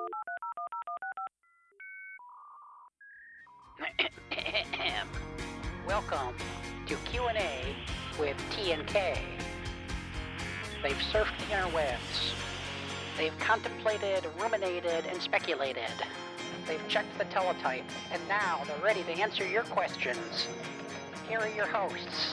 Welcome to Q&A with T and K. They've surfed the interwebs. They've contemplated, ruminated, and speculated. They've checked the teletype, and now they're ready to answer your questions. Here are your hosts,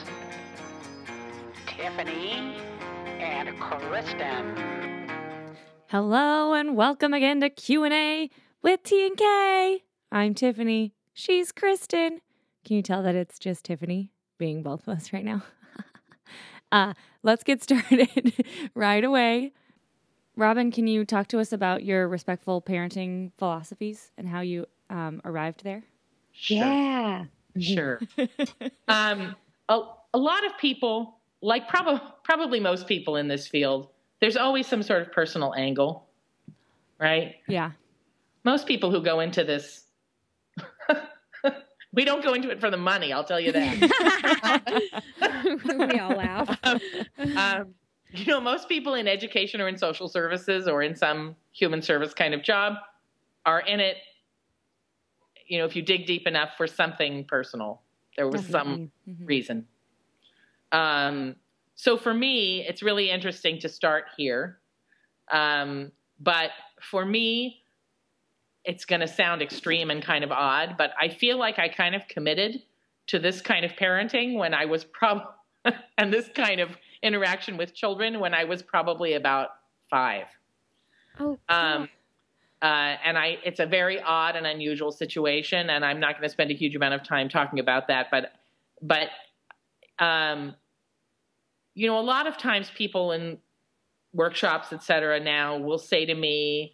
Tiffany and Kristen. Hello and welcome again to Q&A with T and K. I'm Tiffany. She's Kristen. Can you tell that it's just Tiffany being both of us right now? Let's get started right away. Robin, can you talk to us about your respectful parenting philosophies and how you arrived there? Sure. Yeah. Sure. A lot of people, like probably most people in this field, there's always some sort of personal angle, right? Yeah. Most people who go into this, we don't go into it for the money, I'll tell you that. We all laugh. Most people in education or in social services or in some human service kind of job are in it, if you dig deep enough, for something personal. There was some reason. So for me, it's really interesting to start here. But for me, it's going to sound extreme and kind of odd, but I feel like I kind of committed to this kind of parenting when I was and this kind of interaction with children when I was probably about 5. Oh, cool. It's a very odd and unusual situation, and I'm not going to spend a huge amount of time talking about that, but a lot of times people in workshops, et cetera, now will say to me,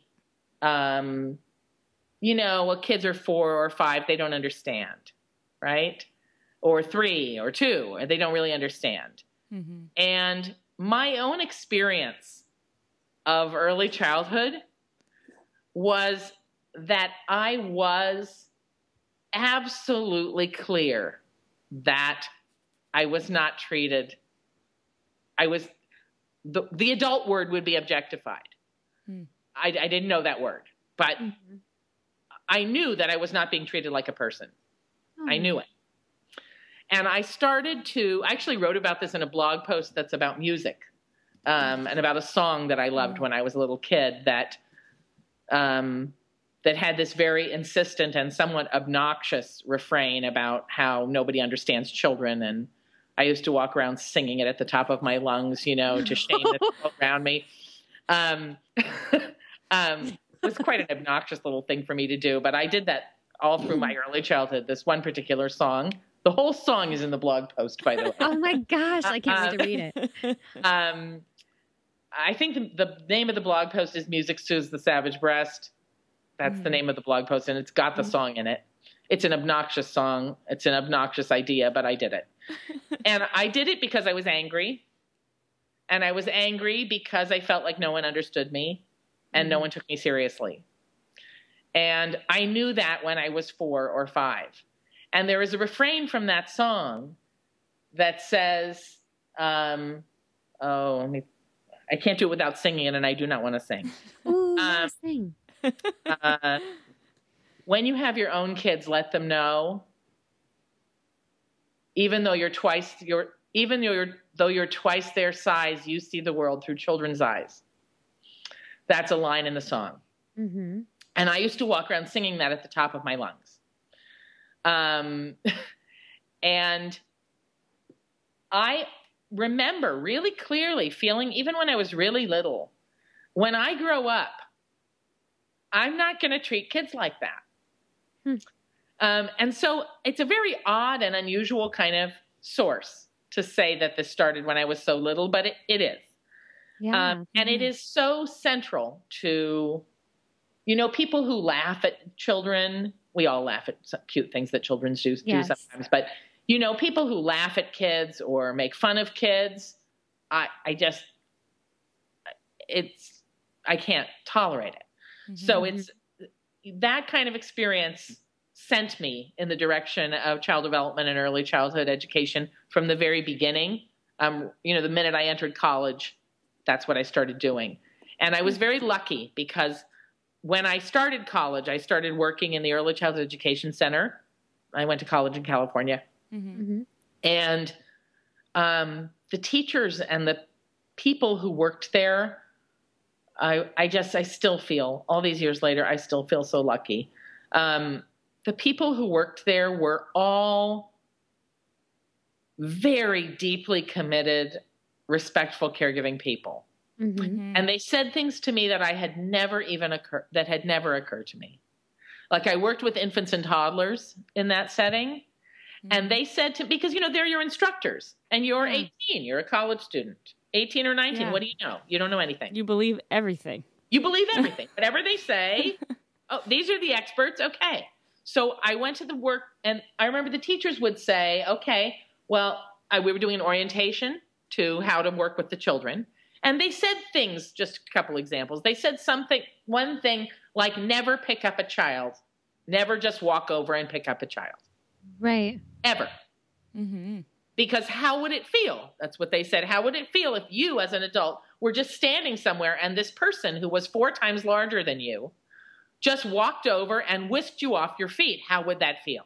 kids are 4 or 5, they don't understand, right? Or 3 or 2, and they don't really understand. Mm-hmm. And my own experience of early childhood was that I was absolutely clear that I was not treated. The adult word would be objectified. I didn't know that word, but I knew that I was not being treated like a person. I knew it. And I actually wrote about this in a blog post that's about music, and about a song that I loved when I was a little kid that had this very insistent and somewhat obnoxious refrain about how nobody understands children. And I used to walk around singing it at the top of my lungs, to shame the people around me. It was quite an obnoxious little thing for me to do, but I did that all through my early childhood, this one particular song. The whole song is in the blog post, by the way. Oh my gosh, I can't wait to read it. I think the name of the blog post is Music Soothes the Savage Breast. That's the name of the blog post, and it's got the song in it. It's an obnoxious song. It's an obnoxious idea, but I did it. And I did it because I was angry. And I was angry because I felt like no one understood me and no one took me seriously. And I knew that when I was 4 or 5. And there is a refrain from that song that says, I can't do it without singing it, and I do not want to sing. Ooh, sing. When you have your own kids, let them know, though you're twice their size, you see the world through children's eyes. That's a line in the song. Mm-hmm. And I used to walk around singing that at the top of my lungs. And I remember really clearly feeling, even when I was really little, when I grow up, I'm not going to treat kids like that. And so it's a very odd and unusual kind of source to say that this started when I was so little, but it is. Yeah. And it is so central to, people who laugh at children. We all laugh at some cute things that children do sometimes, but people who laugh at kids or make fun of kids, I can't tolerate it. Mm-hmm. So it's that kind of experience sent me in the direction of child development and early childhood education from the very beginning. The minute I entered college, that's what I started doing. And I was very lucky because when I started college, I started working in the Early Childhood Education Center. I went to college in California. And the teachers and the people who worked there, I still feel, all these years later, I still feel so lucky. The people who worked there were all very deeply committed, respectful, caregiving people. And they said things to me that had never occurred to me. Like, I worked with infants and toddlers in that setting. And they said to me, because, they're your instructors and you're 18, you're a college student, 18 or 19. What do you know? You don't know anything. You believe everything. You believe everything. Whatever they say, these are the experts. Okay. So I went to the work, and I remember the teachers would say, okay, well, we were doing an orientation to how to work with the children. And they said things, just a couple examples. They said one thing like, never pick up a child. Never just walk over and pick up a child. Right. Ever. Because how would it feel? That's what they said. How would it feel if you, as an adult, were just standing somewhere and this person who was 4 times larger than you just walked over and whisked you off your feet? How would that feel?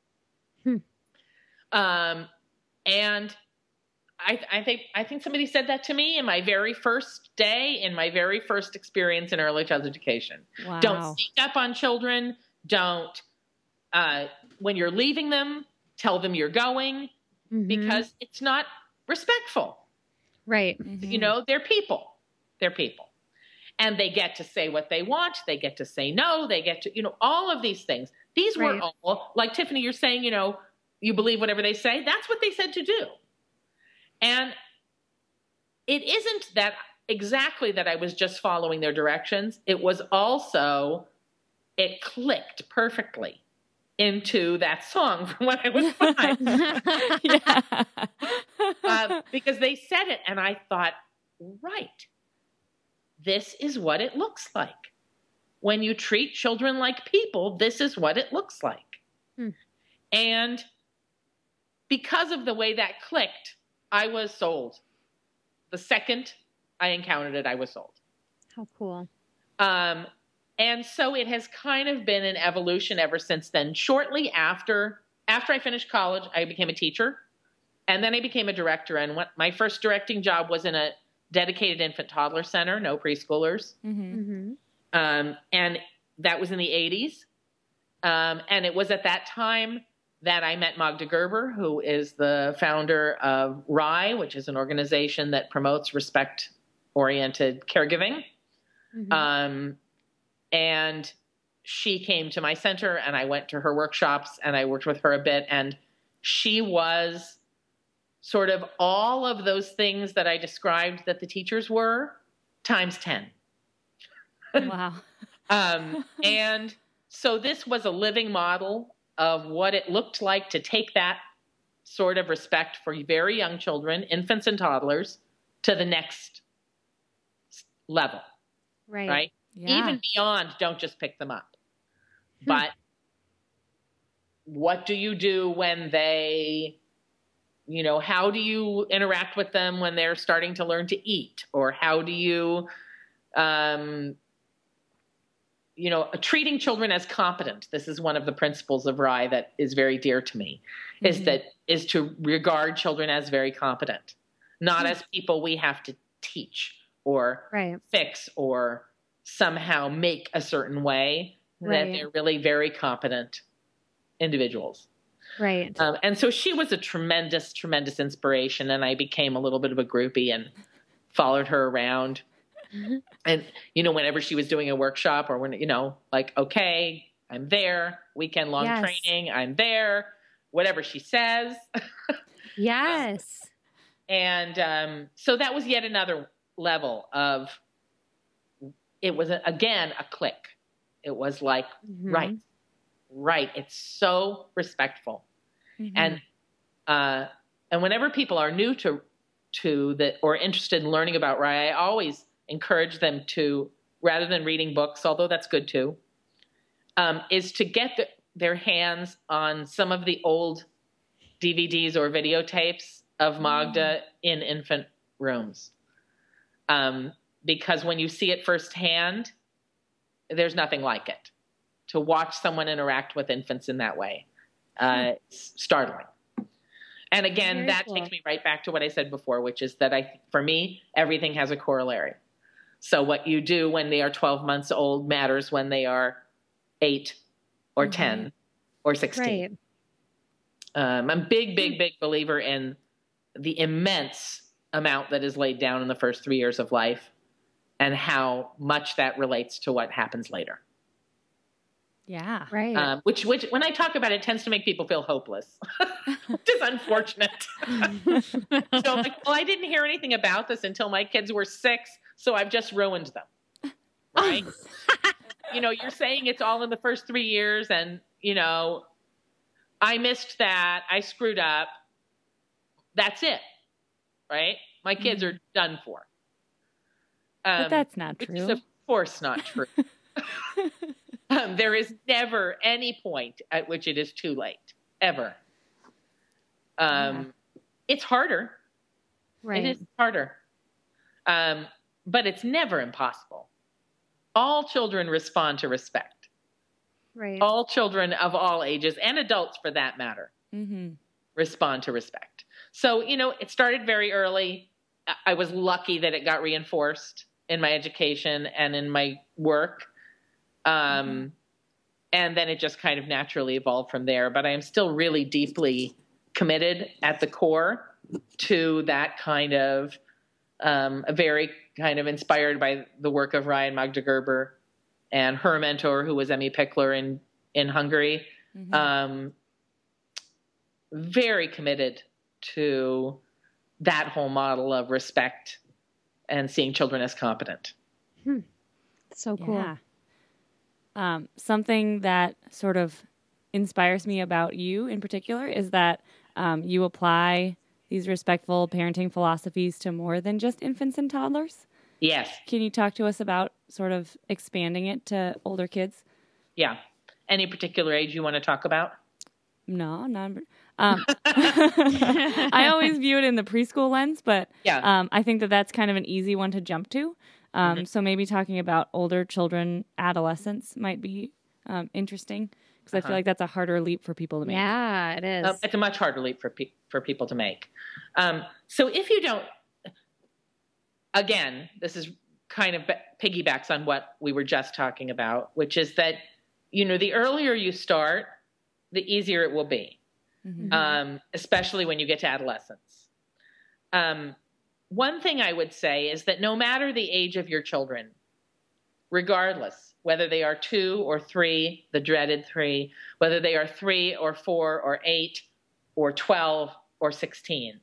And I think somebody said that to me in my very first day, in my very first experience in early childhood education. Wow. Don't sneak up on children. Don't, when you're leaving them, tell them you're going, because it's not respectful. Right. They're people. They're people. And they get to say what they want. They get to say no. They get to, all of these things. These were all, like Tiffany, you're saying, you believe whatever they say. That's what they said to do. And it isn't that exactly that I was just following their directions. It was also, it clicked perfectly into that song from when I was 5. Because they said it, and I thought, right, this is what it looks like. When you treat children like people, this is what it looks like. And because of the way that clicked, I was sold. The second I encountered it, I was sold. How cool. And so it has kind of been an evolution ever since then. Shortly after I finished college, I became a teacher, and then I became a director. And my first directing job was in a dedicated infant toddler center, no preschoolers. And that was in the 80s. And it was at that time that I met Magda Gerber, who is the founder of RIE, which is an organization that promotes respect-oriented caregiving. And she came to my center, and I went to her workshops, and I worked with her a bit. And she was sort of all of those things that I described that the teachers were, times 10. Wow. And so this was a living model of what it looked like to take that sort of respect for very young children, infants and toddlers, to the next level. Right? Yeah. Even beyond, don't just pick them up. But what do you do when they, how do you interact with them when they're starting to learn to eat? Or how do you, treating children as competent? This is one of the principles of RIE that is very dear to me, is to regard children as very competent, not as people we have to teach or fix or somehow make a certain way, that they're really very competent individuals. Right. And so she was a tremendous, tremendous inspiration. And I became a little bit of a groupie and followed her around. And, whenever she was doing a workshop or when, like, okay, I'm there, weekend long training, I'm there, whatever she says. Yes. And so that was yet another level of, it was, again, a click. It was like, right. It's so respectful. And whenever people are new to that or interested in learning about RIE, I always encourage them to, rather than reading books, although that's good too, is to get their hands on some of the old DVDs or videotapes of Magda in infant rooms. Because when you see it firsthand, there's nothing like it. To watch someone interact with infants in that way, it's startling. And again, Very that cool. takes me right back to what I said before, which is that for me, everything has a corollary. So what you do when they are 12 months old matters when they are 8 or 10 or 16. Right. I'm a big believer in the immense amount that is laid down in the first 3 years of life and how much that relates to what happens later. Yeah. Right. Which when I talk about it, tends to make people feel hopeless, which is unfortunate. So I'm like, well, I didn't hear anything about this until my kids were 6, so I've just ruined them. Right? You're saying it's all in the first 3 years, and, I missed that. I screwed up. That's it. Right? My kids are done for. But that's not which true. is, of course, not true. There is never any point at which it is too late, ever. It's harder. Right. It is harder. But it's never impossible. All children respond to respect. Right. All children of all ages, and adults for that matter, respond to respect. So, it started very early. I was lucky that it got reinforced in my education and in my work. And then it just kind of naturally evolved from there. But I am still really deeply committed at the core to that kind of, very kind of inspired by the work of Ryan Magda-Gerber and her mentor, who was Emmy Pickler in Hungary. Very committed to that whole model of respect and seeing children as competent. So cool. Yeah. Something that sort of inspires me about you in particular is that you apply these respectful parenting philosophies to more than just infants and toddlers. Yes. Can you talk to us about sort of expanding it to older kids? Yeah. Any particular age you want to talk about? No, not. I always view it in the preschool lens, but I think that that's kind of an easy one to jump to. So maybe talking about older children, adolescents might be interesting because I feel like that's a harder leap for people to make. Yeah, it is. It's a much harder leap for people to make. So if you don't, again, this is kind of piggybacks on what we were just talking about, which is that, the earlier you start, the easier it will be, especially when you get to adolescence. One thing I would say is that no matter the age of your children, regardless, whether they are 2 or 3, the dreaded 3, whether they are 3 or 4 or 8 or 12 or 16,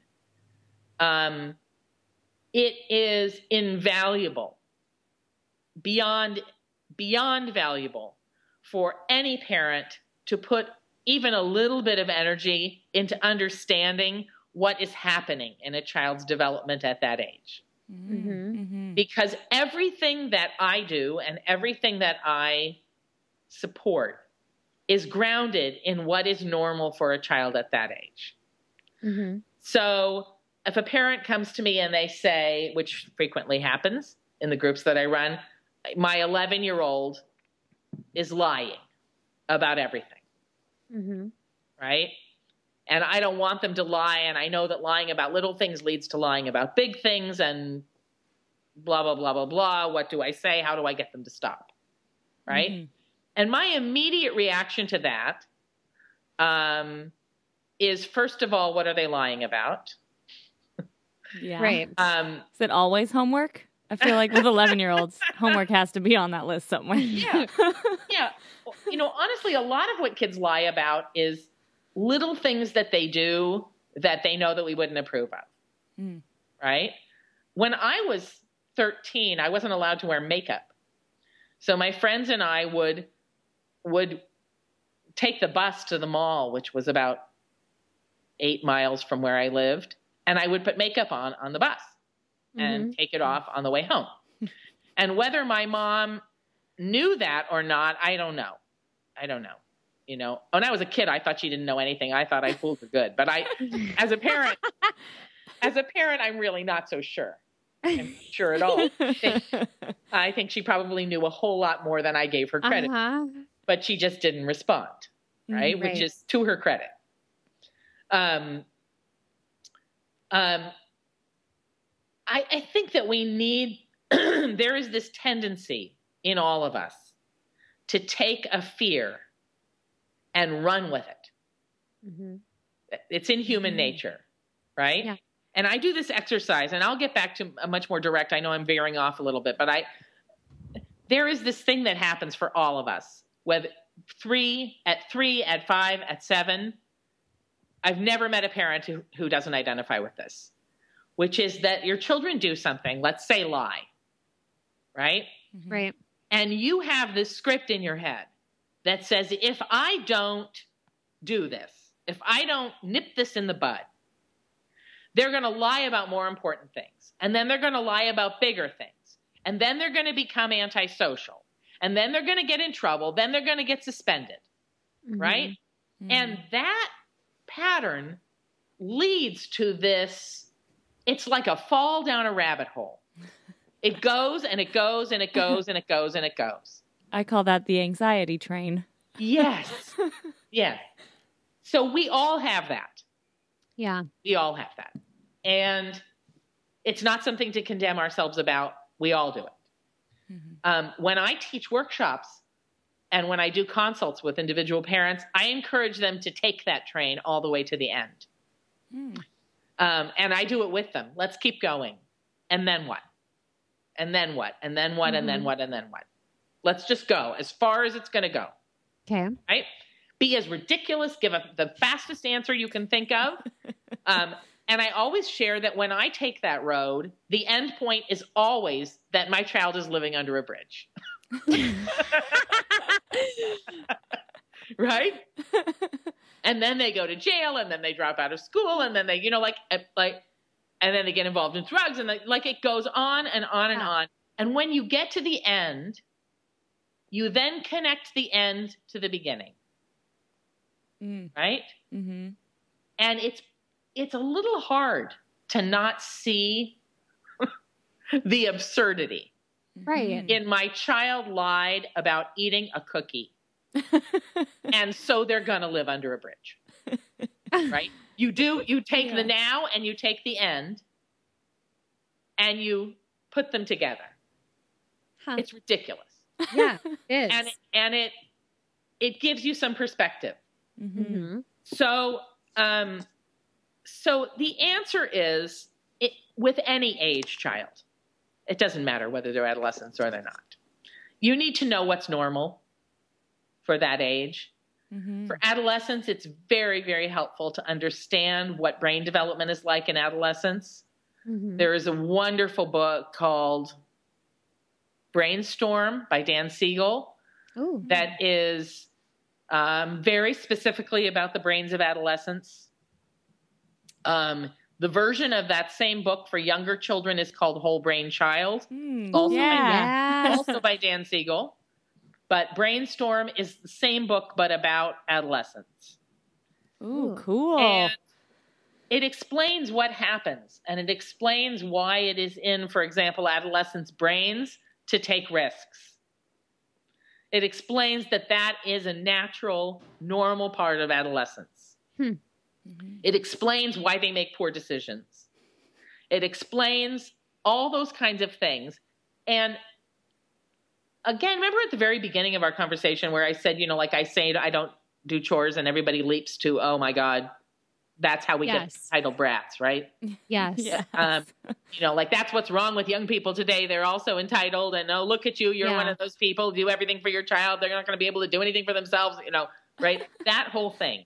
it is invaluable, beyond valuable for any parent to put even a little bit of energy into understanding what is happening in a child's development at that age. Because everything that I do and everything that I support is grounded in what is normal for a child at that age. So if a parent comes to me and they say, which frequently happens in the groups that I run, my 11-year-old is lying about everything. Right? And I don't want them to lie. And I know that lying about little things leads to lying about big things and blah, blah, blah, blah, blah. What do I say? How do I get them to stop? Right? And my immediate reaction to that is, first of all, what are they lying about? Yeah. Right. Is it always homework? I feel like with 11-year-olds, homework has to be on that list somewhere. Yeah. Honestly, a lot of what kids lie about is little things that they do that they know that we wouldn't approve of. Right? When I was 13, I wasn't allowed to wear makeup. So my friends and I would take the bus to the mall, which was about 8 miles from where I lived, and I would put makeup on the bus and take it off on the way home. And whether my mom knew that or not, I don't know. When I was a kid, I thought she didn't know anything. I thought I fooled her good. But as a parent, I'm really not so sure. I'm not sure at all. I think she probably knew a whole lot more than I gave her credit, but she just didn't respond, right? Which is to her credit. I think that we need, there is this tendency in all of us to take a fear and run with it. Mm-hmm. It's in human nature, right? Yeah. And I do this exercise, and I'll get back to a much more direct. I know I'm veering off a little bit, but there is this thing that happens for all of us. Whether at 3, at 5, at 7, I've never met a parent who doesn't identify with this, which is that your children do something, let's say lie, right? Mm-hmm. Right. And you have this script in your head that says, if I don't do this, if I don't nip this in the bud, they're going to lie about more important things. And then they're going to lie about bigger things. And then they're going to become antisocial. And then they're going to get in trouble. Then they're going to get suspended, right? Mm-hmm. And that pattern leads to this, it's like a fall down a rabbit hole. It goes and it goes and it goes and it goes and it goes. I call that the anxiety train. Yes. Yeah. So we all have that. Yeah. We all have that. And it's not something to condemn ourselves about. We all do it. Mm-hmm. When I teach workshops and when I do consults with individual parents, I encourage them to take that train all the way to the end. Mm. And I do it with them. Let's keep going. And then what? And then what? And then what? Mm-hmm. And then what? And then what? Let's just go as far as it's going to go. Okay. Right? Be as ridiculous. Give the fastest answer you can think of. And I always share that when I take that road, the end point is always that my child is living under a bridge. Right? And then they go to jail, and then they drop out of school, and then they, and then they get involved in drugs, and it goes on and on and on. And when you get to the end, you then connect the end to the beginning. Right? Mm-hmm. And it's a little hard to not see the absurdity. Right. In my child lied about eating a cookie. And so they're going to live under a bridge. Right? You take the now and you take the end and you put them together. Huh. It's ridiculous. Yeah, it is. And it gives you some perspective. Mm-hmm. So the answer is, with any age child, it doesn't matter whether they're adolescents or they're not. You need to know what's normal for that age. Mm-hmm. For adolescents, it's very, very helpful to understand what brain development is like in adolescence. Mm-hmm. There is a wonderful book called Brainstorm by Dan Siegel. Ooh. That is very specifically about the brains of adolescents. The version of that same book for younger children is called Whole Brain Child, also by Dan Siegel. But Brainstorm is the same book, but about adolescents. Ooh, cool. And it explains what happens, and it explains why it is in, for example, adolescents' brains to take risks. It explains that is a natural, normal part of adolescence. Mm-hmm. It explains why they make poor decisions. It explains all those kinds of things. And again, remember at the very beginning of our conversation where I said, I say I don't do chores and everybody leaps to, oh my God, that's how we get entitled brats, right? Yes. That's what's wrong with young people today. They're also entitled and, oh, look at you. You're one of those people, do everything for your child. They're not going to be able to do anything for themselves, right? That whole thing.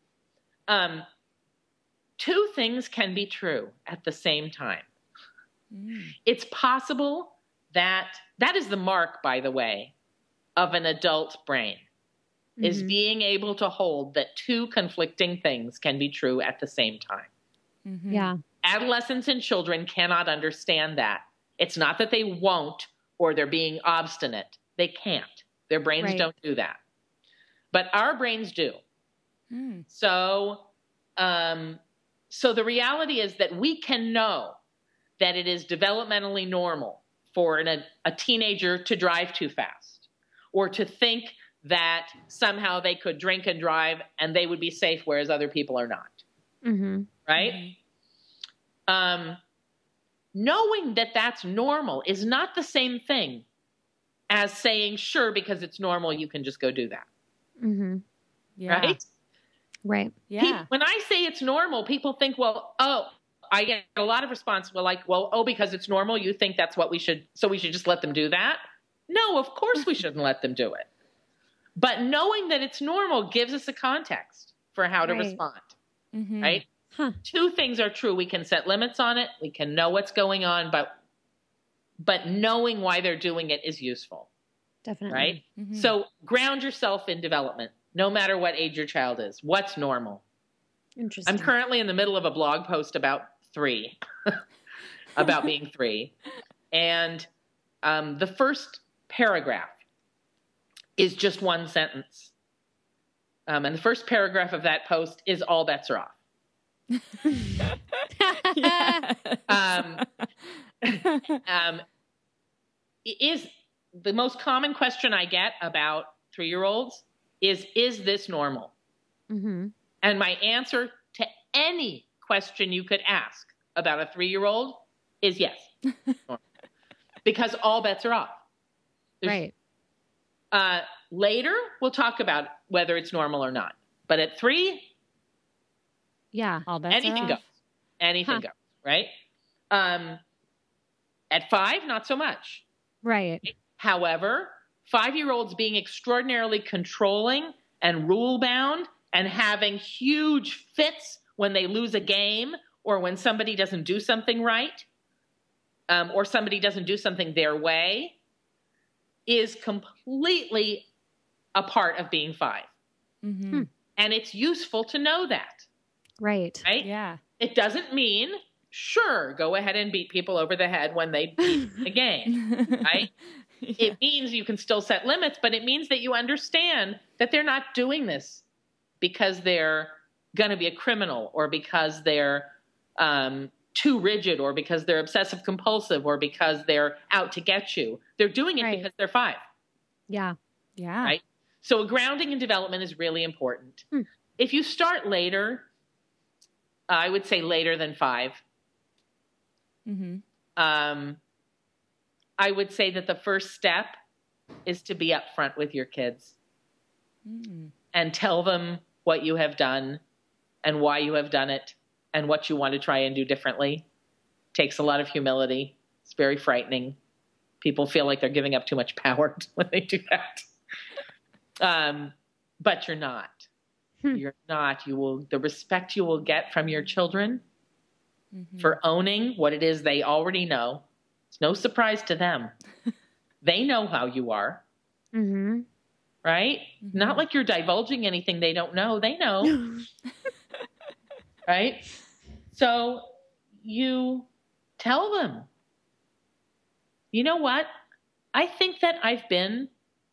Two things can be true at the same time. It's possible that is the mark, by the way, of an adult brain, is being able to hold that two conflicting things can be true at the same time. Mm-hmm. Yeah. Adolescents and children cannot understand that. It's not that they won't or they're being obstinate. They can't. Their brains don't do that. But our brains do. So the reality is that we can know that it is developmentally normal for a teenager to drive too fast or to think that somehow they could drink and drive and they would be safe, whereas other people are not. Mm-hmm. Right? Mm-hmm. Knowing that that's normal is not the same thing as saying, sure, because it's normal, you can just go do that. Mm-hmm. Yeah. Right? Right. Yeah. When I say it's normal, people think, well, I get a lot of response. Because it's normal, you think that's what we should just let them do that? No, of course we shouldn't let them do it. But knowing that it's normal gives us a context for how to respond, right? Huh. Two things are true. We can set limits on it. We can know what's going on, but knowing why they're doing it is useful, Definitely. right? Mm-hmm. So ground yourself in development, no matter what age your child is. What's normal? Interesting. I'm currently in the middle of a blog post about 3, about being 3. And the first paragraph is just one sentence. And the first paragraph of that post is all bets are off. It is the most common question I get about 3-year-olds is this normal? Mm-hmm. And my answer to any question you could ask about a 3-year-old is yes. Because all bets are off. Right. Later, we'll talk about whether it's normal or not. But at 3, Yeah. All bets anything are goes. off. Anything goes, right? At 5, not so much. Right. However, 5-year-olds being extraordinarily controlling and rule-bound and having huge fits when they lose a game or when somebody doesn't do something right, or somebody doesn't do something their way, is completely a part of being 5. Mm-hmm. And it's useful to know that, Right. right? Yeah. It doesn't mean, sure, go ahead and beat people over the head when they beat the game, right? Yeah. It means you can still set limits, but it means that you understand that they're not doing this because they're going to be a criminal or because they're too rigid or because they're obsessive compulsive or because they're out to get you. They're doing it because they're 5. Yeah. Yeah. Right? So a grounding in development is really important. If you start later, I would say later than 5. Mm-hmm. I would say that the first step is to be upfront with your kids and tell them what you have done and why you have done it and what you want to try and do differently. Takes a lot of humility. It's very frightening. People feel like they're giving up too much power when they do that. But you're not. You're not. The respect you will get from your children for owning what it is they already know. It's no surprise to them. They know how you are. Mm-hmm. Right? Mm-hmm. Not like you're divulging anything they don't know. They know. Right? So you tell them, you know what? I think that I've been,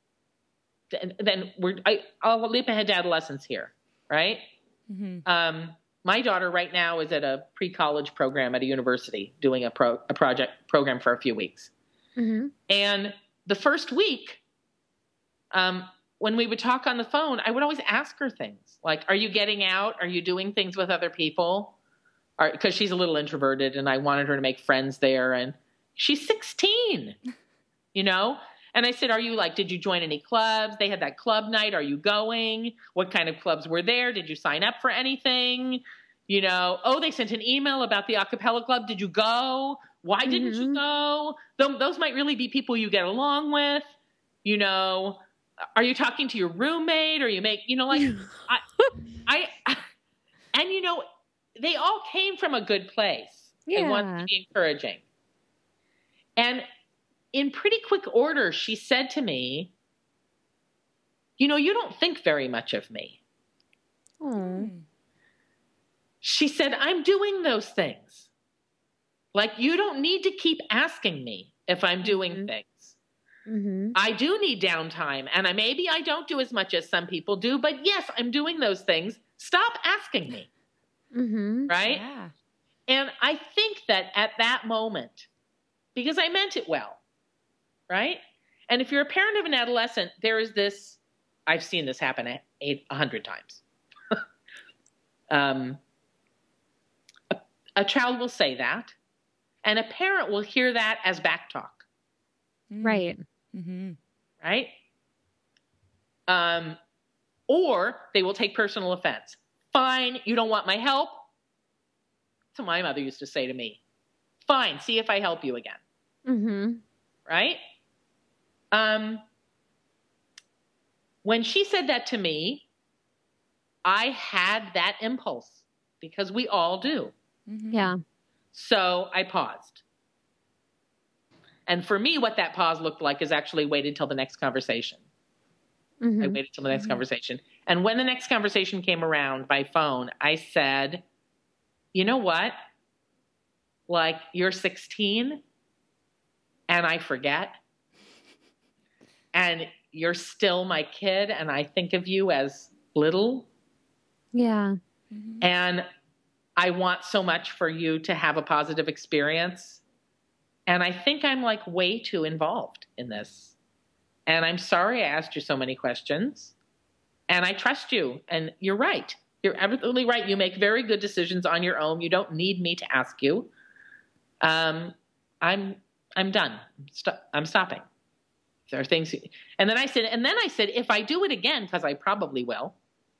I'll leap ahead to adolescence here, right? Mm-hmm. My daughter right now is at a pre-college program at a university doing a program for a few weeks. Mm-hmm. And the first week, when we would talk on the phone, I would always ask her things like, are you getting out? Are you doing things with other people? Because she's a little introverted and I wanted her to make friends there. And she's 16, you know? And I said, did you join any clubs? They had that club night. Are you going? What kind of clubs were there? Did you sign up for anything? You know, they sent an email about the a cappella club. Did you go? Why didn't you go? Those might really be people you get along with. You know, are you talking to your roommate or and you know, they all came from a good place. Yeah. They wanted to be encouraging. And in pretty quick order, she said to me, you know, you don't think very much of me. She said, I'm doing those things. Like, you don't need to keep asking me if I'm doing things. Mm-hmm. I do need downtime. And maybe I don't do as much as some people do, but yes, I'm doing those things. Stop asking me. Mm-hmm. Right? Yeah. And I think that at that moment, because I meant it well, right? And if you're a parent of an adolescent, there is this, I've seen this happen 100 times. A child will say that, and a parent will hear that as back talk, Right. Mm-hmm. right? Or they will take personal offense. Fine, you don't want my help? That's what my mother used to say to me. Fine, see if I help you again, Mm-hmm. right? When she said that to me, I had that impulse because we all do. Mm-hmm. Yeah. So I paused. And for me, what that pause looked like is actually waited till the next conversation. I Mm-hmm. waited till the next Mhm. conversation. And when the next conversation came around by phone, I said, you know what? Like, you're 16 and I forget. And you're still my kid and I think of you as little. Yeah. Mm-hmm. And I want so much for you to have a positive experience. And I think I'm like way too involved in this. And I'm sorry I asked you so many questions. And I trust you. And you're right. You're absolutely right. You make very good decisions on your own. You don't need me to ask you. I'm done. I'm stopping. There are things. And then I said, if I do it again, because I probably will,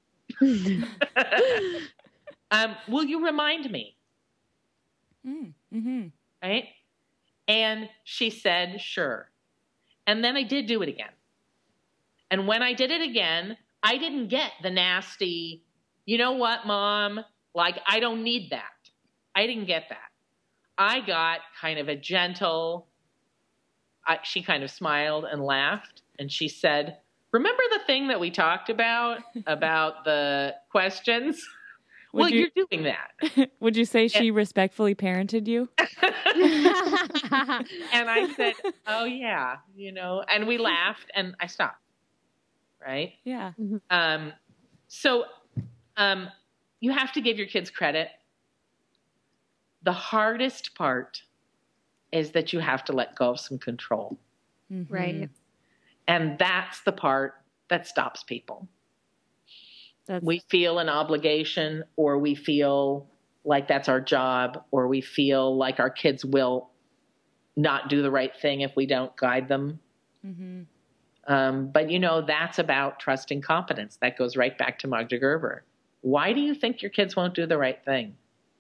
will you remind me? Mm-hmm. Right? And she said, sure. And then I did do it again. And when I did it again, I didn't get the nasty, you know what, Mom? Like, I don't need that. I didn't get that. I got kind of a gentle, she kind of smiled and laughed. And she said, remember the thing that we talked about the questions? Well, you're doing that. Would you say she respectfully parented you? And I said, oh, yeah, and we laughed and I stopped. Right? Yeah. So you have to give your kids credit. The hardest part is that you have to let go of some control. Mm-hmm. Right. And that's the part that stops people. That's, We feel an obligation, or we feel like that's our job, or we feel like our kids will not do the right thing if we don't guide them. mm-hmm. But that's about trust and competence. That goes right back to Magda Gerber. Why do you think your kids won't do the right thing?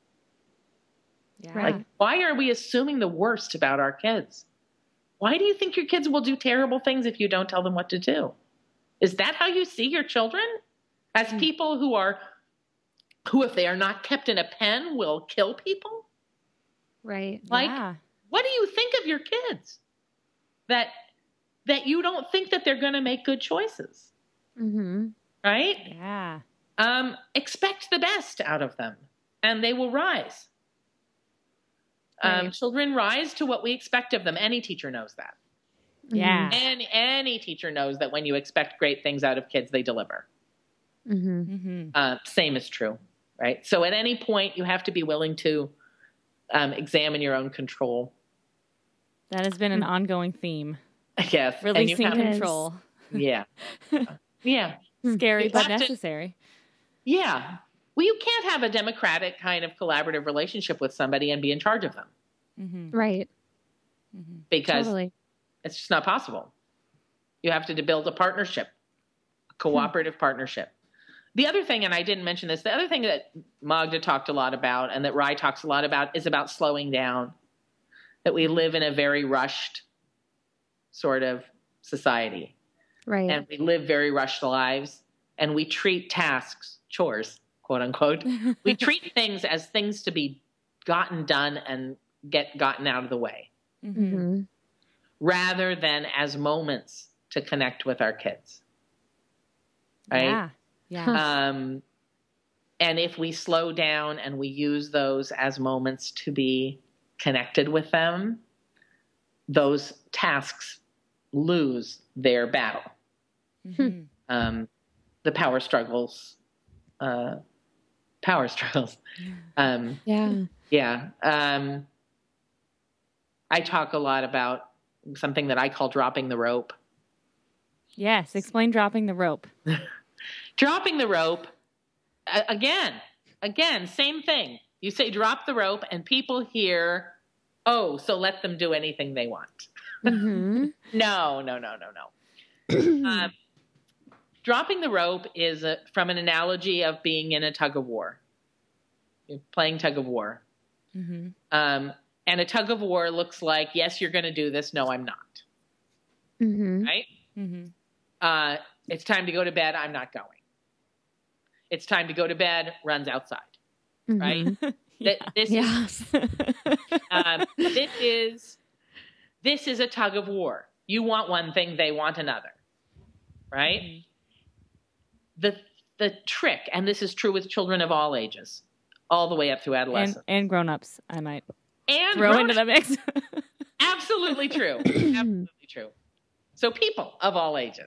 Yeah. Right. Like, why are we assuming the worst about our kids? Why do you think your kids will do terrible things if you don't tell them what to do? Is that how you see your children? As people who, if they are not kept in a pen, will kill people? Right. Like, Yeah. what do you think of your kids? That you don't think that they're going to make good choices, Mm-hmm. right? Yeah. Expect the best out of them, and they will rise. Right. Children rise to what we expect of them. Any teacher knows that. Yeah. And any teacher knows that when you expect great things out of kids, they deliver. Mm-hmm. Mm-hmm. Same is true, right? So at any point, you have to be willing to examine your own control. That has been an ongoing theme. Yes. and you Releasing have- control. Yeah. Yeah. Scary You but have to- necessary. Yeah. Well, you can't have a democratic kind of collaborative relationship with somebody and be in charge of them, Mm-hmm. Right. Mm-hmm. because Totally. it's just not possible. You have to build a partnership, a cooperative partnership. The other thing, and I didn't mention this, the other thing that Magda talked a lot about and that Rai talks a lot about is about slowing down, that we live in a very rushed sort of society. Right. And we live very rushed lives, and we treat tasks, chores, quote unquote. We treat things as things to be gotten done and gotten out of the way, Mm-hmm. Mm-hmm. rather than as moments to connect with our kids. Right? Yeah. Yeah. And if we slow down and we use those as moments to be connected with them, those tasks lose their battle. Mm-hmm. The power struggles power struggles. Yeah. Yeah. I talk a lot about something that I call dropping the rope. Yes, explain dropping the rope. Dropping the rope, again, same thing. You say drop the rope and people hear, oh, so let them do anything they want. Mm-hmm. No. Dropping the rope is from an analogy of being in a tug of war. You're playing tug of war. Mm-hmm. And a tug of war looks like, yes, you're going to do this. No, I'm not. Mm-hmm. Right? Mm-hmm. It's time to go to bed. I'm not going. It's time to go to bed. Runs outside. Right? Yes. This is a tug of war. You want one thing, they want another. Right? Mm-hmm. The trick, and this is true with children of all ages, all the way up to adolescence. And grown-ups, I might and throw into the mix. Absolutely true. Absolutely true. So people of all ages.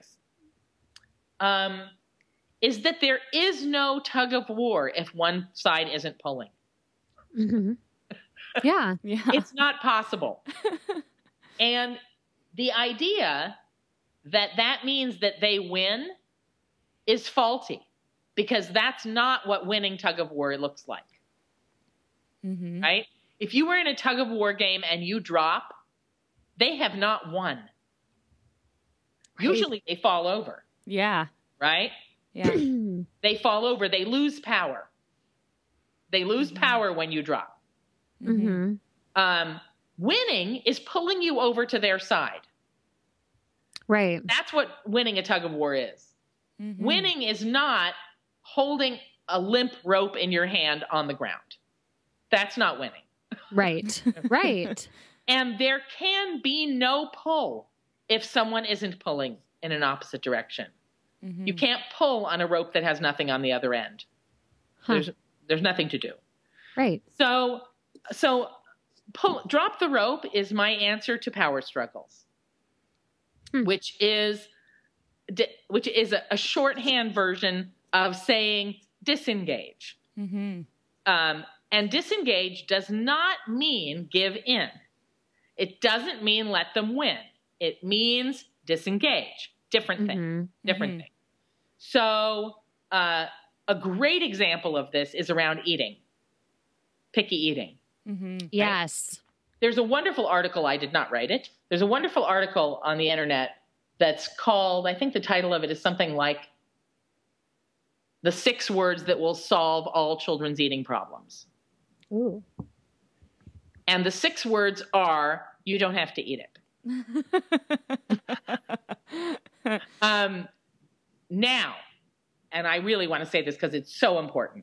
Is that there is no tug of war if one side isn't pulling. Mm-hmm. Yeah. It's not possible. And the idea that means that they win is faulty, because that's not what winning tug of war looks like. Mm-hmm. Right? If you were in a tug of war game and you drop, they have not won. Right. Usually they fall over. Yeah. Right? Yeah. They fall over. They lose power. They lose power when you drop. Mm-hmm. Winning is pulling you over to their side. Right. That's what winning a tug of war is. Mm-hmm. Winning is not holding a limp rope in your hand on the ground. That's not winning. Right. Right. And there can be no pull if someone isn't pulling in an opposite direction. Mm-hmm. You can't pull on a rope that has nothing on the other end. Huh. There's nothing to do. Right. So drop the rope is my answer to power struggles, which is a shorthand version of saying disengage. Mm-hmm. And disengage does not mean give in. It doesn't mean let them win. It means disengage. Different thing. Mm-hmm. Different thing. So a great example of this is around eating. Picky eating. Mm-hmm. Yes. Right? There's a wonderful article, I did not write it. There's a wonderful article on the internet that's called, I think the title of it is something like The 6 Words That Will Solve All Children's Eating Problems. Ooh. And the 6 words are, you don't have to eat it. Now, and I really want to say this because it's so important.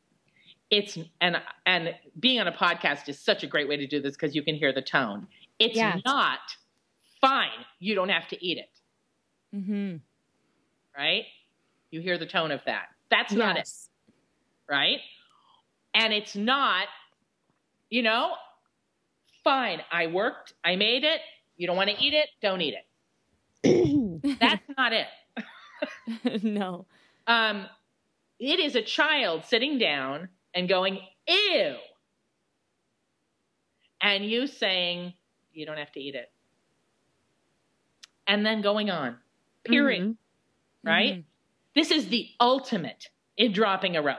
And being on a podcast is such a great way to do this because you can hear the tone. It's not fine. You don't have to eat it. Mm-hmm. Right? You hear the tone of that. That's not it. Right? And it's not, fine. I worked. I made it. You don't want to eat it. Don't eat it. That's not it. No. It is a child sitting down and going, ew. And you saying, you don't have to eat it. And then going on. Period. Mm-hmm. Right? Mm-hmm. This is the ultimate in dropping a rope.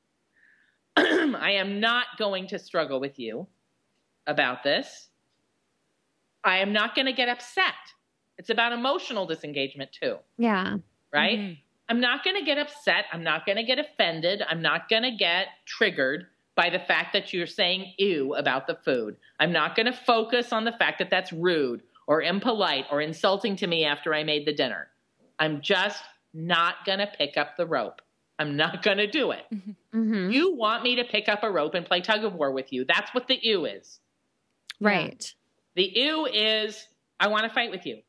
I am not going to struggle with you about this. I am not going to get upset. It's about emotional disengagement too. Yeah. Right? Mm-hmm. I'm not going to get upset. I'm not going to get offended. I'm not going to get triggered by the fact that you're saying ew about the food. I'm not going to focus on the fact that that's rude or impolite or insulting to me after I made the dinner. I'm just not going to pick up the rope. I'm not going to do it. Mm-hmm. You want me to pick up a rope and play tug of war with you. That's what the ew is. Right. The ew is, I want to fight with you.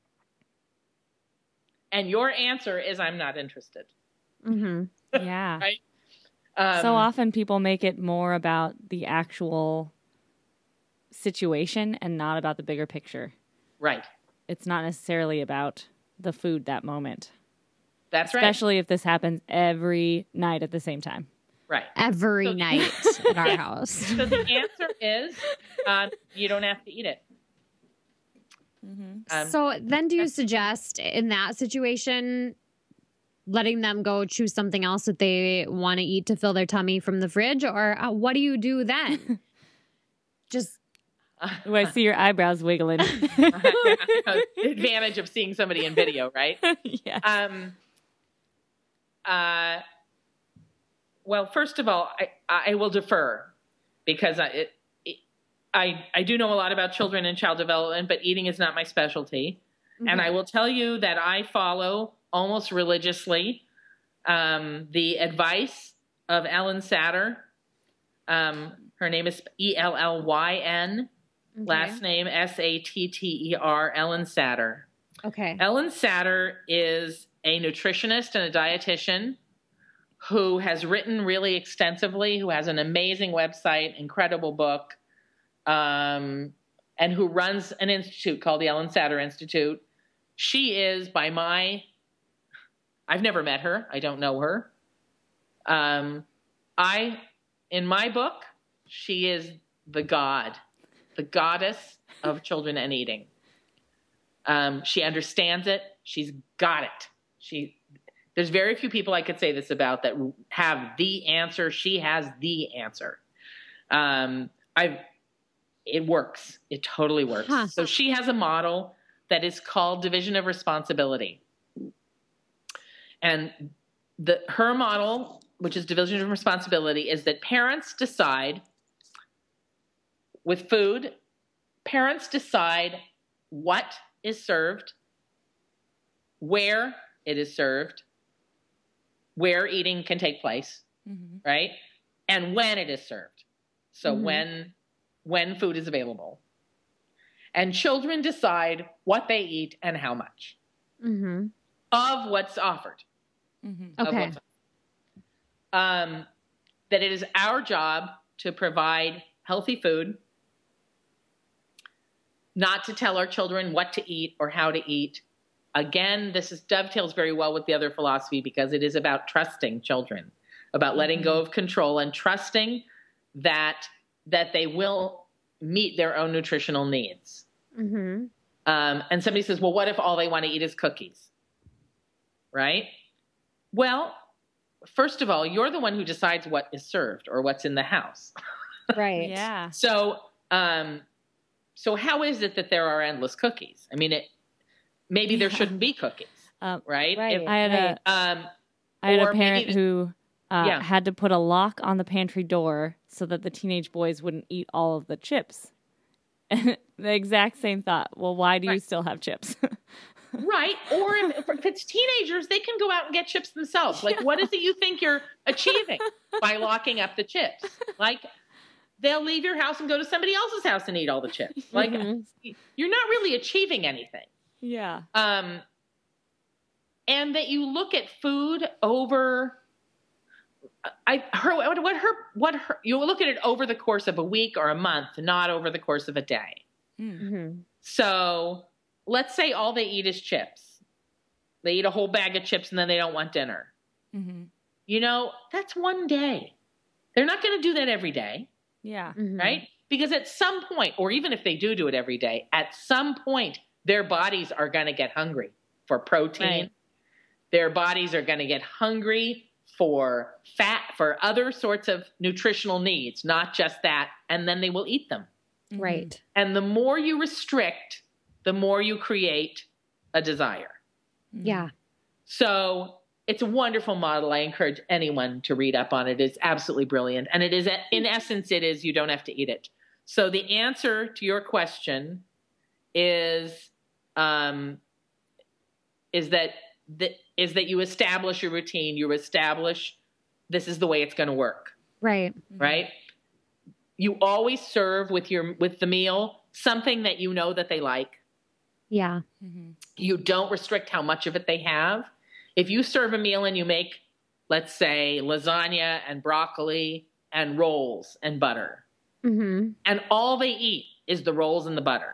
And your answer is, I'm not interested. Mm-hmm. Yeah. Right? So often people make it more about the actual situation and not about the bigger picture. Right. It's not necessarily about the food that moment. That's right. Especially if this happens every night at the same time. Right. every So- night at our house. So the answer is you don't have to eat it. So then do you suggest in that situation letting them go choose something else that they want to eat to fill their tummy from the fridge? Or what do you do then? Just Oh, I see your eyebrows wiggling. The advantage of seeing somebody in video, right? Yeah. Well, first of all, I will defer because I do know a lot about children and child development, but eating is not my specialty. And I will tell you that I follow almost religiously the advice of Ellen Satter. Her name is Ellyn, last name Satter, Ellen Satter. Okay. Ellen Satter is a nutritionist and a dietitian who has written really extensively, who has an amazing website, incredible book, and who runs an institute called the Ellen Satter Institute. She is I've never met her. I don't know her. In my book, she is the goddess of children and eating. She understands it. She's got it. There's very few people I could say this about that have the answer. She has the answer. It works. It totally works. Huh. So she has a model that is called division of responsibility. And her model, which is division of responsibility, is that parents decide with food, parents decide what is served, where it is served, where eating can take place, right? And when it is served. So when food is available. And children decide what they eat and how much of what's offered. Of Okay. what's offered. That it is our job to provide healthy food, not to tell our children what to eat or how to eat. Again, dovetails very well with the other philosophy because it is about trusting children, about letting go of control and trusting that they will meet their own nutritional needs. And somebody says, well, what if all they want to eat is cookies? Right? Well, first of all, you're the one who decides what is served or what's in the house. Right. Yeah. So how is it that there are endless cookies? I mean, maybe there shouldn't be cookies, right? Right. I had a or parent maybe- who Yeah. had to put a lock on the pantry door so that the teenage boys wouldn't eat all of the chips. The exact same thought. Well, why do you still have chips? Right. Or if it's teenagers, they can go out and get chips themselves. Like, what is it you think you're achieving by locking up the chips? Like, they'll leave your house and go to somebody else's house and eat all the chips. Like, you're not really achieving anything. Yeah. And that you look at food over. You look at it over the course of a week or a month, not over the course of a day. So let's say all they eat is chips. They eat a whole bag of chips and then they don't want dinner. You know, that's one day. They're not going to do that every day, Yeah. right? Because at some point, or even if they do it every day, at some point, their bodies are going to get hungry for protein. Right. Their bodies are going to get hungry for fat, for other sorts of nutritional needs, not just that, and then they will eat them. Right. And the more you restrict, the more you create a desire. Yeah. So it's a wonderful model. I encourage anyone to read up on it. It's absolutely brilliant. And it is, in essence, it is, you don't have to eat it. So the answer to your question is that you establish your routine. You establish this is the way it's going to work. Right. Right? You always serve with the meal something that you know that they like. Yeah. You don't restrict how much of it they have. If you serve a meal and you make, let's say, lasagna and broccoli and rolls and butter, and all they eat is the rolls and the butter.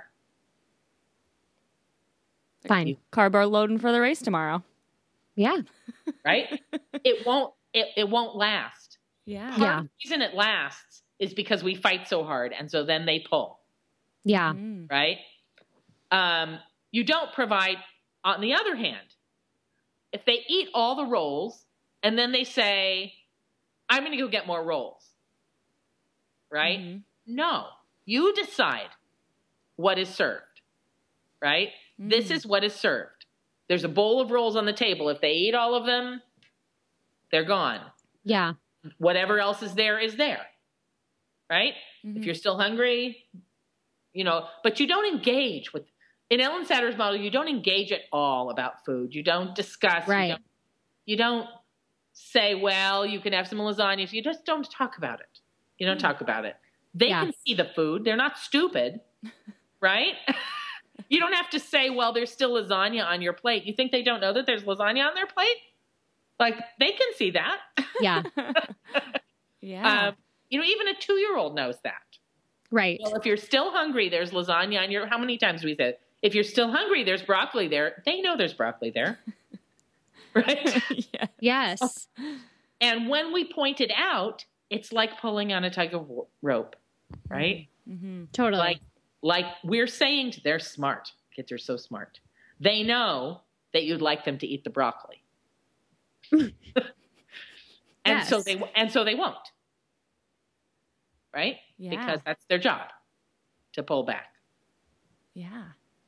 Fine. Carb are loading for the race tomorrow. Yeah. Right? It won't last. Yeah. Part of the reason it lasts is because we fight so hard. And so then they pull, Yeah. Mm. right? You don't provide, on the other hand, if they eat all the rolls and then they say, I'm going to go get more rolls, right? Mhm. No, you decide what is served, right? This Mm. is what is served. There's a bowl of rolls on the table. If they eat all of them, they're gone. Yeah. Whatever else is there, right? Mhm. If you're still hungry, but you don't engage with, in Ellen Satter's model, you don't engage at all about food. You don't discuss. Right. You don't say, well, you can have some lasagna. You just don't talk about it. You don't talk about it. They Yeah. can see the food. They're not stupid, right? You don't have to say, well, there's still lasagna on your plate. You think they don't know that there's lasagna on their plate? Like, they can see that. Yeah. Yeah. Even a 2-year-old knows that. Right. Well, if you're still hungry, there's lasagna on your, how many times we said, if you're still hungry, there's broccoli there. They know there's broccoli there. Right? Yeah. Yes. And when we point it out, it's like pulling on a tug of rope, right? Mm-hmm. Totally. Like we're saying, they're smart. Kids are so smart. They know that you'd like them to eat the broccoli. Yes. So they won't. Right? Yeah. Because that's their job, to pull back. Yeah.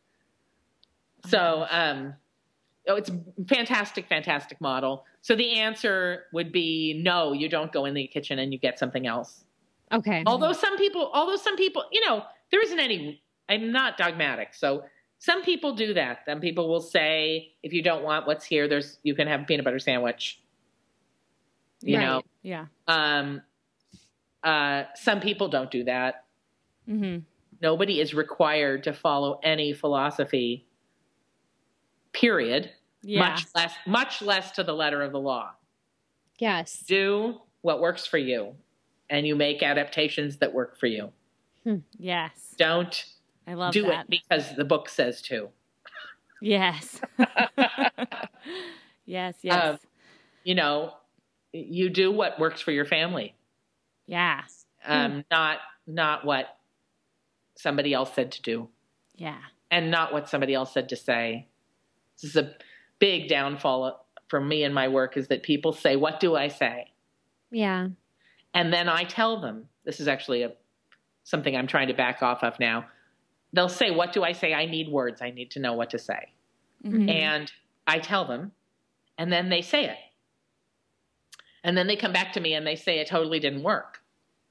So, it's a fantastic model. So the answer would be no, you don't go in the kitchen and you get something else. Okay. Although some people, there isn't any, I'm not dogmatic. So some people do that. Some people will say, if you don't want what's here, you can have a peanut butter sandwich. You know, Yeah. some people don't do that. Mm-hmm. Nobody is required to follow any philosophy, period. Yeah. Much less to the letter of the law. Yes. Do what works for you, and you make adaptations that work for you. Yes. Don't I love do that. it because the book says to. Yes. Yes. You do what works for your family. Yeah. Not what somebody else said to do, Yeah. and not what somebody else said to say. This is a big downfall for me in my work, is that people say, what do I say? Yeah. And then I tell them, this is actually something I'm trying to back off of now. They'll say, what do I say? I need words. I need to know what to say. Mm-hmm. And I tell them, and then they say it. And then they come back to me and they say it totally didn't work.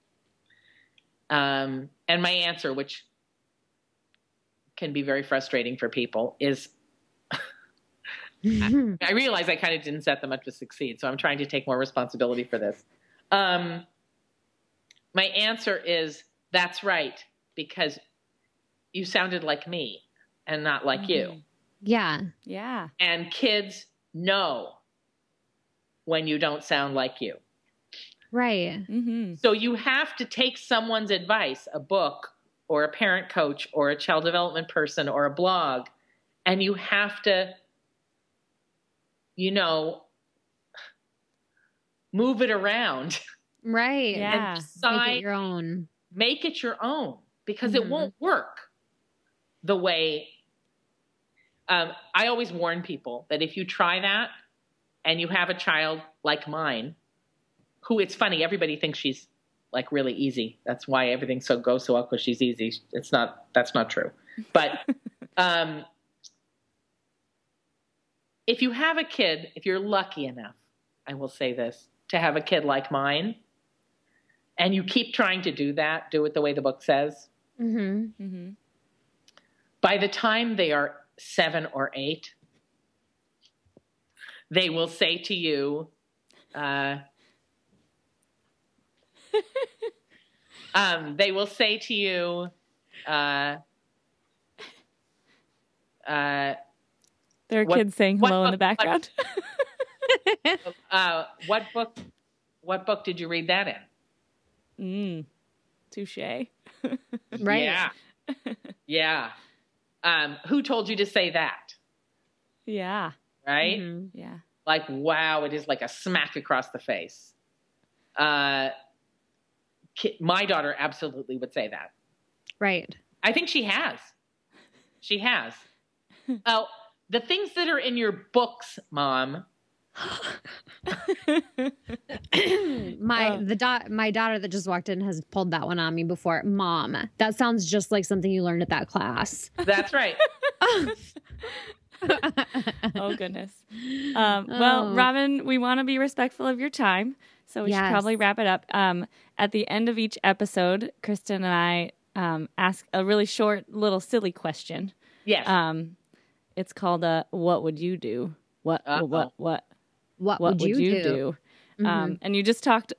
And my answer, which can be very frustrating for people, is I realize I kind of didn't set them up to succeed, so I'm trying to take more responsibility for this. My answer is, that's right, because you sounded like me and not like you. Yeah. Yeah. And kids know when you don't sound like you. Right. Mm-hmm. So you have to take someone's advice, a book or a parent coach or a child development person or a blog, and you have to, move it around. Right. Yeah. And Decide, make it your own. make it your own, because it won't work the way. I always warn people that if you try that and you have a child like mine, who, it's funny, everybody thinks she's like really easy. That's why everything goes so well, because she's easy. That's not true. But if you have a kid, if you're lucky enough, I will say this, to have a kid like mine, and you keep trying to do it the way the book says, Mm-hmm. Mm-hmm. by the time they are 7 or 8, they will say to you, they will say to you, There are What- kids saying what hello in book- the background. what book did you read that in? Touche. Right. Yeah. Yeah. Who told you to say that? Yeah. Right? Mhm. Yeah. Like, wow, it is like a smack across the face. My daughter absolutely would say that. Right. I think she has. She has. Oh, the things that are in your books, Mom. My daughter that just walked in has pulled that one on me before. Mom, that sounds just like something you learned at that class. That's right. Oh, goodness. Well, Robin, we want to be respectful of your time, so we should probably wrap it up. At the end of each episode, Kristen and I ask a really short, little silly question. Yes. It's called "What would you do?" What would you do? Mm-hmm. And you touched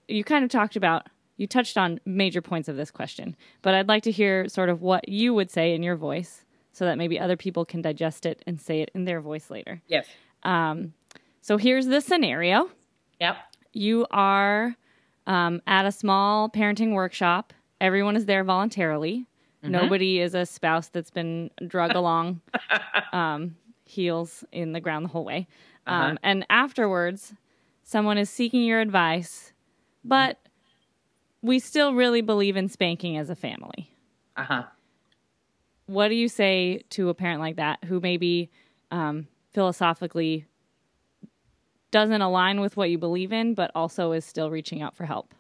on major points of this question, but I'd like to hear sort of what you would say in your voice so that maybe other people can digest it and say it in their voice later. Yes. So here's the scenario. Yep. You are at a small parenting workshop. Everyone is there voluntarily. Mm-hmm. Nobody is a spouse that's been drug along heels in the ground the whole way. And afterwards, someone is seeking your advice, but we still really believe in spanking as a family. What do you say to a parent like that who maybe philosophically doesn't align with what you believe in, but also is still reaching out for help?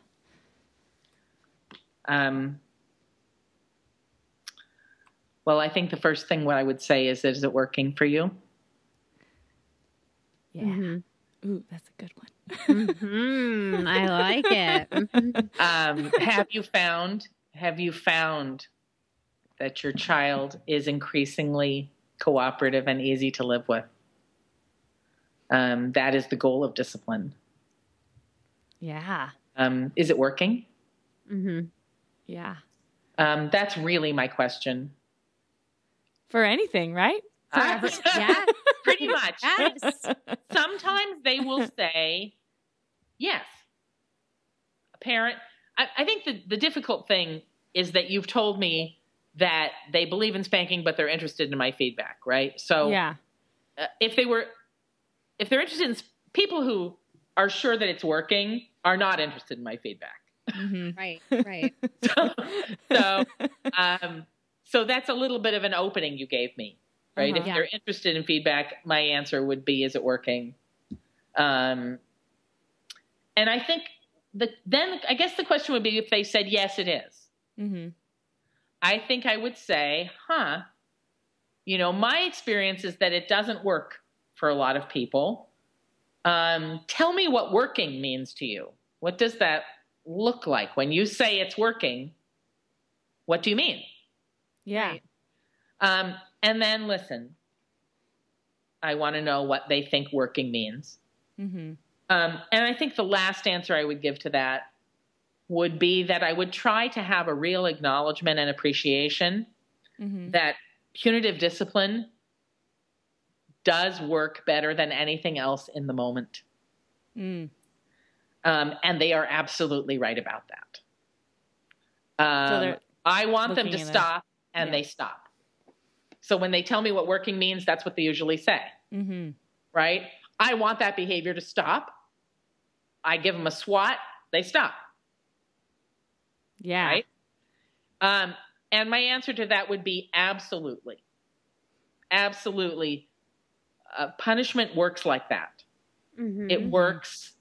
Well, I think the first thing what I would say is it working for you? Yeah. Mm-hmm. Ooh, that's a good one. I like it. Have you found that your child is increasingly cooperative and easy to live with? That is the goal of discipline. Yeah. Is it working? Mm-hmm. Yeah. That's really my question. For anything, right? Yeah. Pretty much. Yes. Sometimes they will say, yes. A parent, I think the difficult thing is that you've told me that they believe in spanking, but they're interested in my feedback, right? So yeah. If they're interested in people who are sure that it's working, are not interested in my feedback. Mm-hmm. Right. So that's a little bit of an opening you gave me, right? If they're interested in feedback, my answer would be, is it working? And I think then I guess the question would be if they said, yes, it is. Mm-hmm. I think I would say, my experience is that it doesn't work for a lot of people. Tell me what working means to you. What does that look like? When you say it's working, what do you mean? Yeah. Right. And then listen, I want to know what they think working means. Mm-hmm. And I think the last answer I would give to that would be that I would try to have a real acknowledgement and appreciation that punitive discipline does work better than anything else in the moment. And they are absolutely right about that. I want them to stop, and they stop. So when they tell me what working means, that's what they usually say. Mm-hmm. Right? I want that behavior to stop. I give them a swat, they stop. Yeah. Right? And my answer to that would be absolutely. Absolutely. Punishment works like that. Mm-hmm. It works.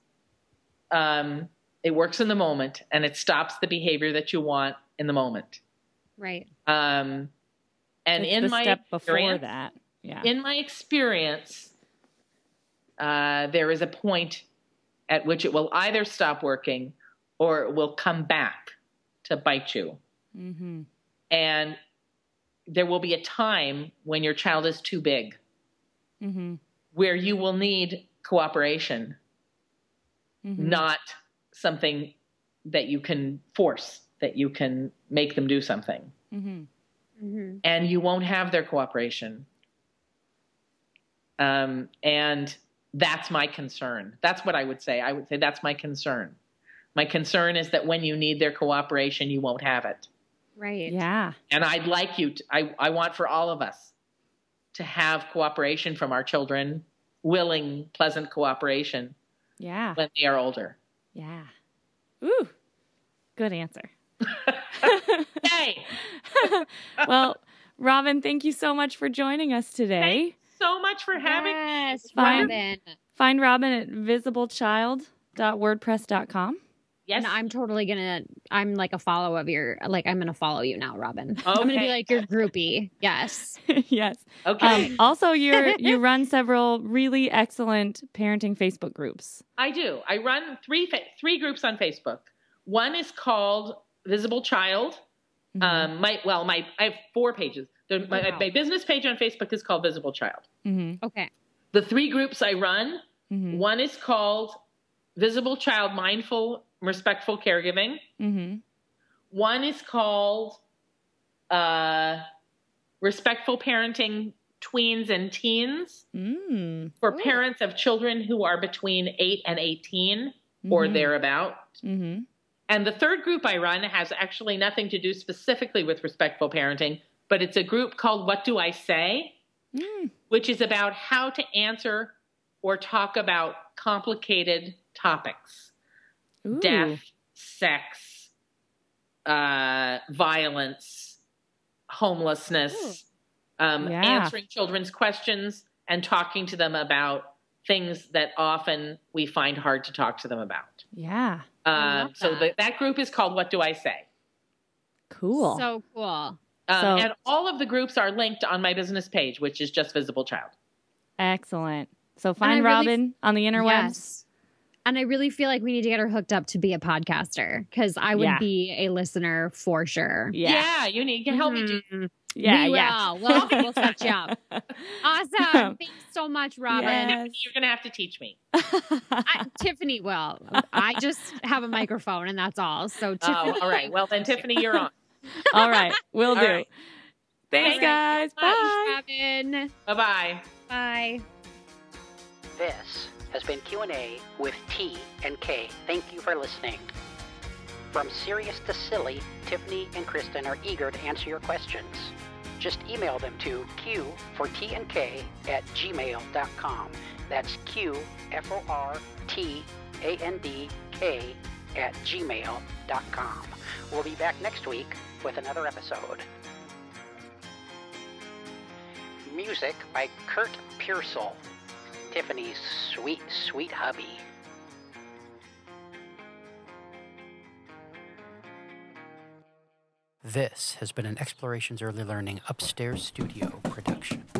It works in the moment, and it stops the behavior that you want in the moment. Right. And it's in the my step before experience, that, yeah. In my experience, there is a point at which it will either stop working or it will come back to bite you. Mm-hmm. And there will be a time when your child is too big, where you will need cooperation, not something that you can force, that you can make them do something. And you won't have their cooperation. And that's my concern. That's what I would say. I would say that's my concern. My concern is that when you need their cooperation, you won't have it. Right. Yeah. And I'd like you to, I want for all of us to have cooperation from our children, willing, pleasant cooperation. Yeah. When they are older. Yeah. Ooh, good answer. Yay! Well, Robin, thank you so much for joining us today. So much for having me. Yes, Fine. Robin. Find Robin at visiblechild.wordpress.com. Yes. And I'm like a follow of I'm going to follow you now, Robin. I'm going to be Okay. like your groupie. Yes. Yes. Okay. Also, you run several really excellent parenting Facebook groups. I do. I run three groups on Facebook. One is called Visible Child. Mm-hmm. I have 4 pages. My business page on Facebook is called Visible Child. Mm-hmm. Okay. The 3 groups I run, Mm-hmm. one is called Visible Child Mindful Respectful Caregiving. Mm-hmm. One is called Respectful Parenting Tweens and Teens for parents of children who are between 8 and 18 or thereabout. Mm-hmm. And the 3rd group I run has actually nothing to do specifically with respectful parenting, but it's a group called What Do I Say? Which is about how to answer or talk about complicated topics. Ooh. Death, sex, violence, homelessness, answering children's questions and talking to them about things that often we find hard to talk to them about. Yeah. So that group is called What Do I Say? Cool. So cool. And all of the groups are linked on my business page, which is just Visible Child. Excellent. So I find really Robin on the interwebs. Yes. And I really feel like we need to get her hooked up to be a podcaster because I would be a listener for sure. Yeah, you need to help me do. Yeah, we yeah. will. We'll set you up. Awesome. Thanks so much, Robin. Yes. You're going to have to teach me. Tiffany will. I just have a microphone and that's all. So Tiffany. Oh, all right. Well, then, Tiffany, you're on. All right. Will do. All right. Thanks, guys. Bye. Robin. Bye-bye. Bye. This has been Q&A with T and K. Thank you for listening. From serious to silly, Tiffany and Kristen are eager to answer your questions. Just email them to qfortandk@gmail.com. That's qfortandk@gmail.com. We'll be back next week with another episode. Music by Kurt Pearsall, Tiffany's sweet, sweet hubby. This has been an Explorations Early Learning Upstairs Studio production.